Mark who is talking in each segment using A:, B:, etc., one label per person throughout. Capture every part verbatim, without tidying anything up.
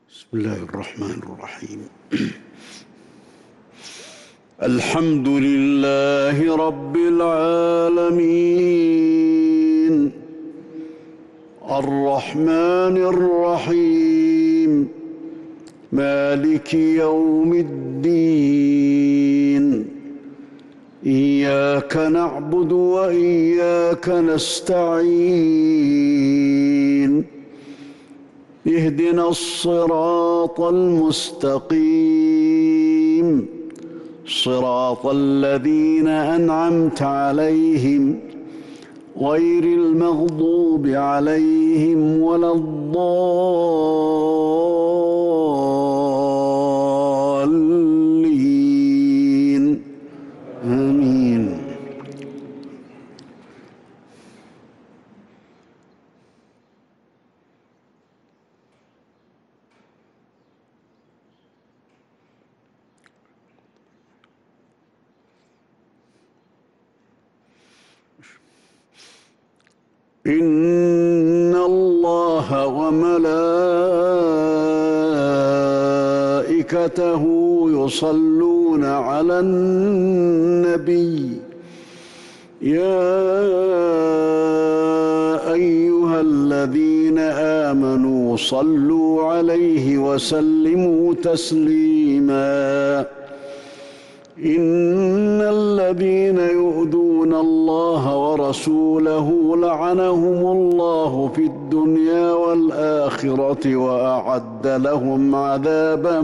A: بسم الله الرحمن الرحيم. الحمد لله رب العالمين الرحمن الرحيم مالك يوم الدين إياك نعبد وإياك نستعين اهدنا الصراط المستقيم صراط الذين أنعمت عليهم غير المغضوب عليهم ولا الضالين آمين. إن الله وملائكته يصلون على النبي يا أيها الذين آمنوا صلوا عليه وسلموا تسليما إن الذين يؤذون الله ورسوله لعنهم الله في الدنيا والآخرة وأعد لهم عذابا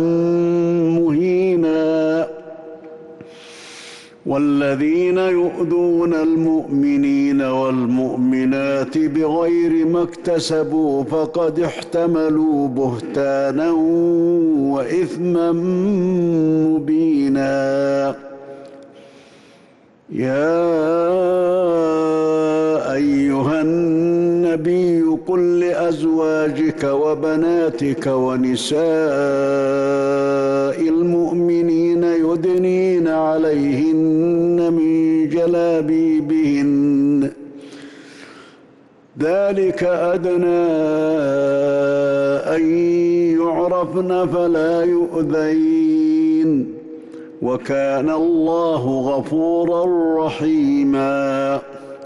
A: مهينا والذين يؤذون المؤمنين والمؤمنات بغير ما اكتسبوا فقد احتملوا بهتانا وإثما مبينا. يا أيها النبي قل لأزواجك وبناتك ونساء المؤمنين يدنين عليهن من جلابيبهن ذلك أدنى أن يعرفن فلا يؤذين وكان الله غفورا رحيما.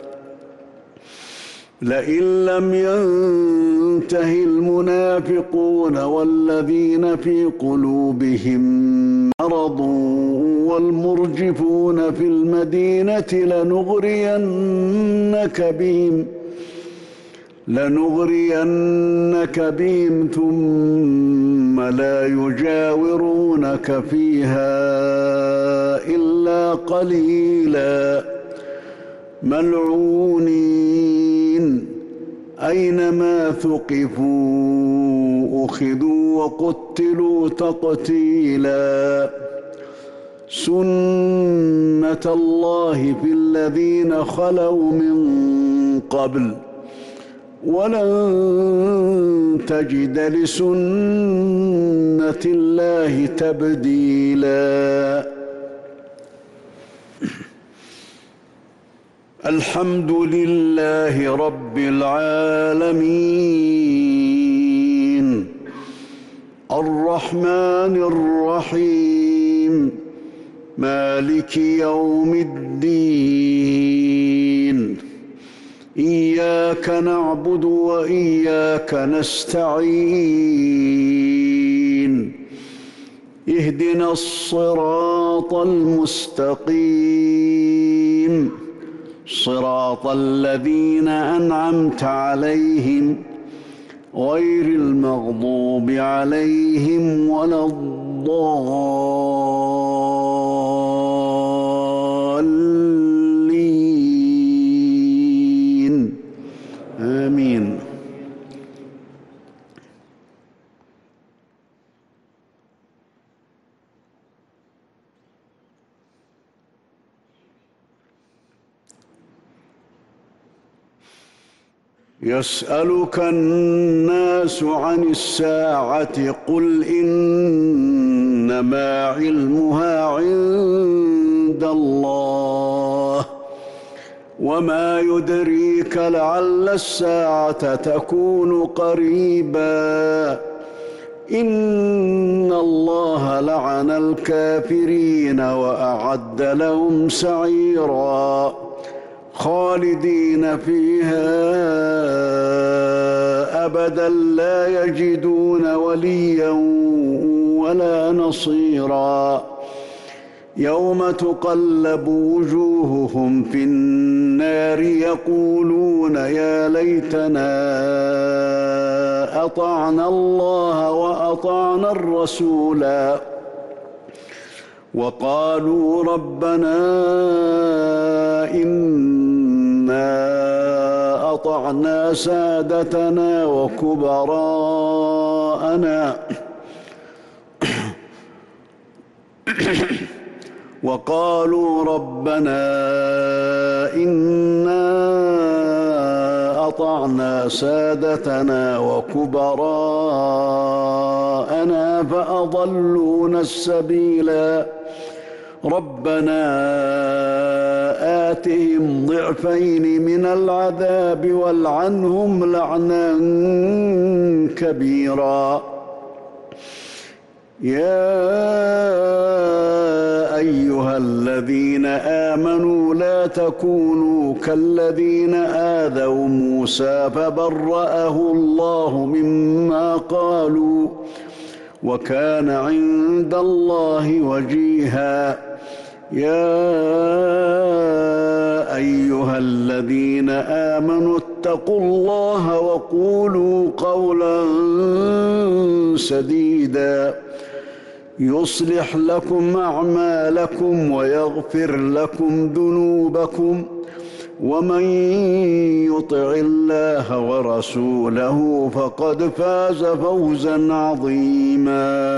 A: لئن لم ينته المنافقون والذين في قلوبهم مرض والمرجفون في المدينة لنغرينك بهم لنغرينك بهم ثم لا يجاورونك فيها إلا قليلا ملعونين أينما ثقفوا أخذوا وقتلوا تقتيلا سنة الله في الذين خلوا من قبل ولن تجد لسنة الله تبديلا. الحمد لله رب العالمين الرحمن الرحيم مالك يوم الدين إياك نعبد وإياك نستعين اهدنا الصراط المستقيم صراط الذين أنعمت عليهم غير المغضوب عليهم ولا الضالين آمين. يسألك الناس عن الساعة قل إنما علمها عند الله وما يدريك لعل الساعة تكون قريبا إن الله لعن الكافرين وأعد لهم سعيرا خالدين فيها أبدا لا يجدون وليا ولا نصيرا يوم تقلب وجوههم في النار يقولون يا ليتنا أطعنا الله وأطعنا الرسولا وقالوا ربنا إنا أطعنا سادتنا وكبراءنا وقالوا ربنا إنا أطعنا سادتنا وكبراءنا فأضلونا السبيلا ربنا آتهم ضعفين من العذاب والعنهم لعنا كبيرا يا أيها الذين آمنوا لا تكونوا كالذين آذوا موسى فبرأه الله مما قالوا وكان عند الله وجيها يا أيها الذين آمنوا اتقوا الله وقولوا قولا سديدا يصلح لكم أعمالكم ويغفر لكم ذنوبكم ومن يطع الله ورسوله فقد فاز فوزا عظيما